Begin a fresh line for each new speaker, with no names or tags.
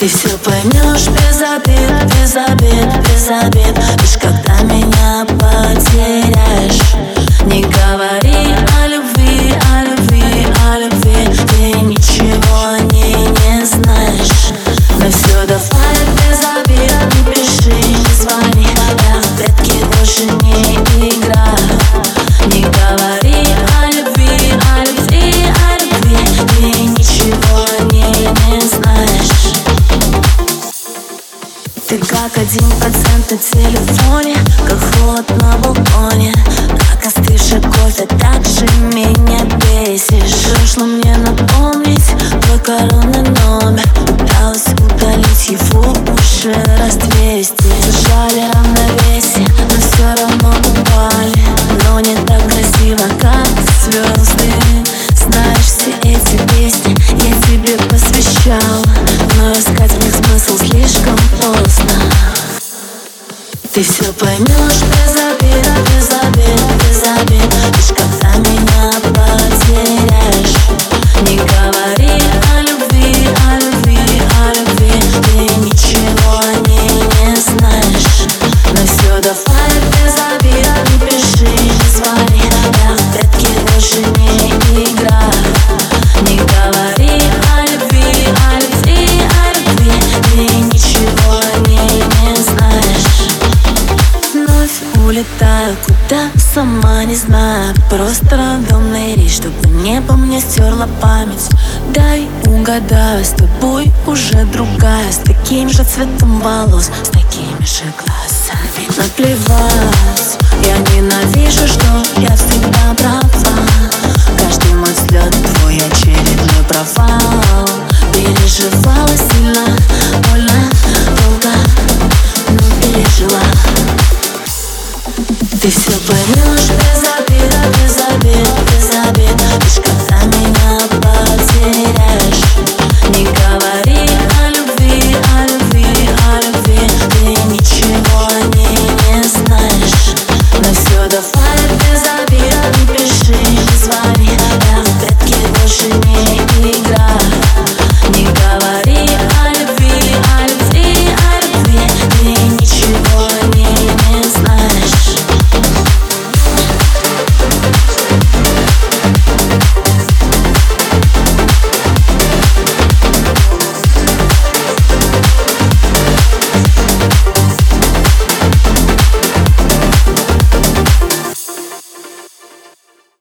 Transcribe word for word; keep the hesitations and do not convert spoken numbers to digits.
Ты все поймешь без обид, без обид, без обид. Лишь когда меня потеряешь. Не говори о любви, о любви, о любви. Ты ничего о ней не знаешь. Но все давай без обид. Не пиши, не звони. Я в прятки больше не играю. Не говори о любви, о любви, о любви. Ты ничего о ней не знаешь. Ты как один процент на телефоне, как холод на балконе, как остывший кофе, так же меня бесишь. Пришло мне напомнить твой коронный номер. Пыталась удалить его уже раз двести. Держали равновесие, но все равно упали. Но не так красиво, как звезды. Знаешь, все эти песни я тебе посвящал, но искать в них смысл слишком поздно. Ты все поймешь без обид, без обид, без обид. Лишь когда меня потеряешь. Не говори о любви, о любви, о любви. Ты ничего о ней не знаешь. Но все давай без обид. Не пиши, не звони. Я в прятки больше не играю. Не говори о любви, о любви, о любви. Ты ничего о ней не знаешь. Вновь улетаю куда, сама не знаю. Просто рандомный рейс, чтобы небо мне стерла память. Дай угадаю, с тобой уже другая. С таким же цветом волос, с такими же глазами. Наплевать, я ненавижу, что я всегда права. Каждый мой взгляд твой очередной провал. Переживала сильно, больно, долго, но пережила. Ты все поймешь